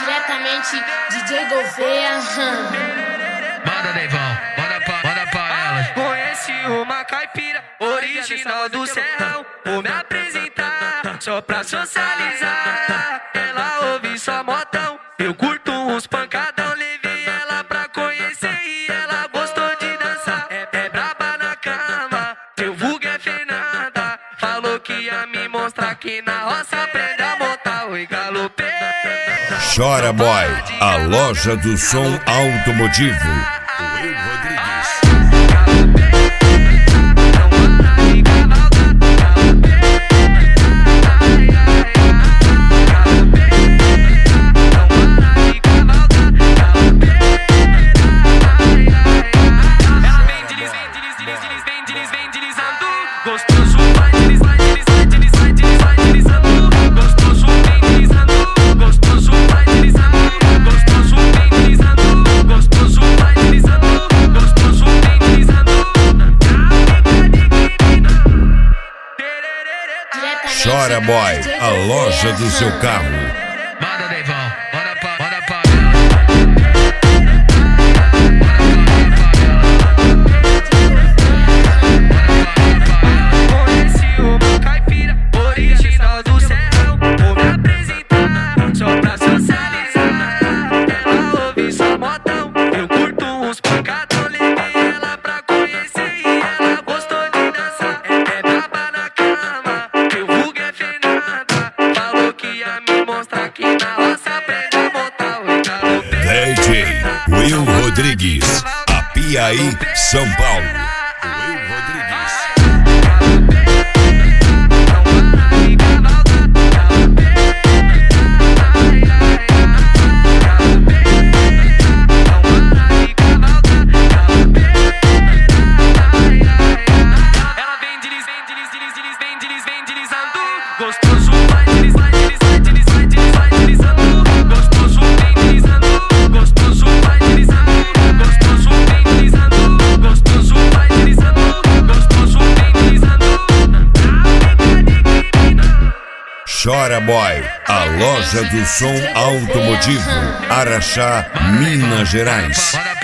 Diretamente DJ Gouveia. Manda, Neivão, manda pra elas. Conheci uma caipira original do serrão. Vou me apresentar só pra socializar. Ela ouve só modão, eu curto uns pancadão. Levei ela pra conhecer e ela gostou de dançar. É braba na cama, seu vulgo é Fernanda. Falou que ia me mostrar que na roça aprende a montar. Oi, galopei. Chora Boy, a loja do som automotivo. Will Rodrigues. Vem deslizando, gostoso, vai deslizando, gostoso, vem deslizando, gostoso, vai deslizando, gostoso, vem deslizando, gostoso, vai deslizando, gostoso, vem deslizando. Chora Boy, a loja do seu carro. Manda, Neivão, manda pra elas. Conheci uma caipira original do serrão. Vou me apresentar só pra socializar. Ela ouve só modão, eu curto uns pancadão. Levei ela pra conhecer e ela gostou de dançar. É braba na cama, meu vulgo é Fernanda. Falou que ia me mostrar que na roça aprende a montar. Oi, galopei. DJ Will Rodrigues, Apiaí, São Paulo. Will Rodrigues. Ela vem deslizando, gostoso, vai deslizando, gostoso, vem deslizando, gostoso, vai deslizando, gostoso, vem deslizando, gostoso, vai deslizando, gostoso, vem deslizando. Chora Boy, a loja do som automotivo, Araxá, Minas Gerais.